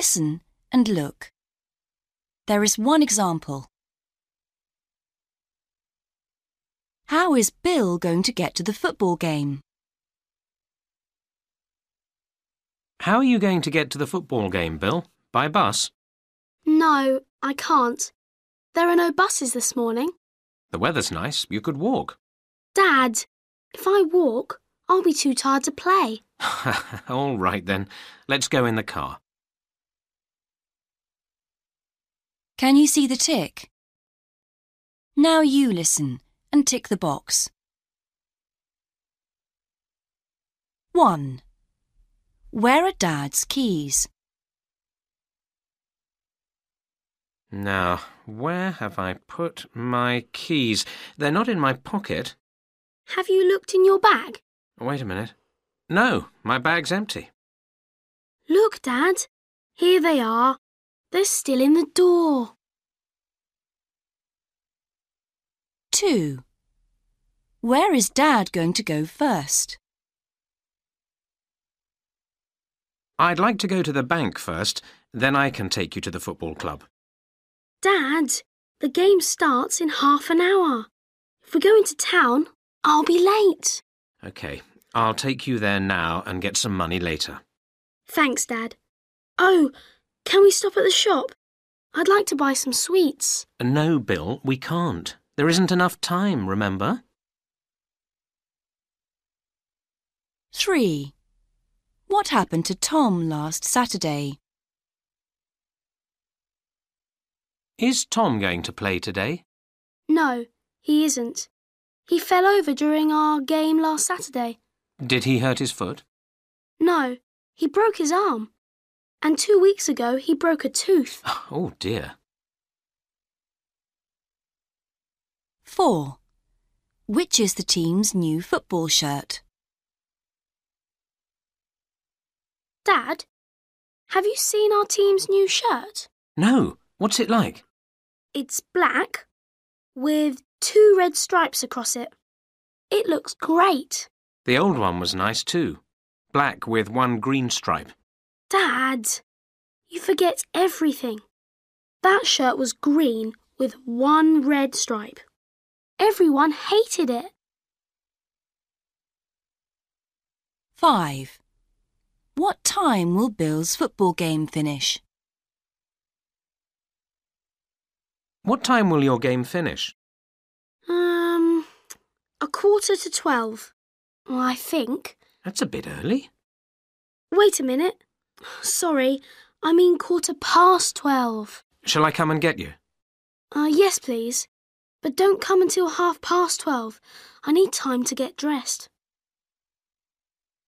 Listen and look. There is one example. How is Bill going to get to the football game? How are you going to get to the football game, Bill? By bus? No, I can't. There are no buses this morning. The weather's nice. You could walk. Dad, if I walk, I'll be too tired to play. All right then. Let's go in the car. Can you see the tick? Now you listen and tick the box. 1. Where are Dad's keys? Now, where have I put my keys? They're not in my pocket. Have you looked in your bag? Wait a minute. No, my bag's empty. Look, Dad. Here they are. They're still in the door. 2. Where is Dad going to go first? I'd like to go to the bank first, then I can take you to the football club. Dad, the game starts in half an hour. If we go into town, I'll be late. OK, I'll take you there now and get some money later. Thanks, Dad. Oh, can we stop at the shop? I'd like to buy some sweets. No, Bill, we can't. There isn't enough time, remember? 3. What happened to Tom last Saturday? Is Tom going to play today? No, he isn't. He fell over during our game last Saturday. Did he hurt his foot? No, he broke his arm. And 2 weeks ago he broke a tooth. Oh dear. 4. Which is the team's new football shirt? Dad, have you seen our team's new shirt? No, what's it like? It's black with 2 red stripes across it. It looks great. The old one was nice too. Black with 1 green stripe. Dad, you forget everything. That shirt was green with 1 red stripe. Everyone hated it. 5. What time will Bill's football game finish? What time will your game finish? 11:45. I think. That's a bit early. Wait a minute. Sorry, I mean 12:15. Shall I come and get you? Yes, please. But don't come until 12:30. I need time to get dressed.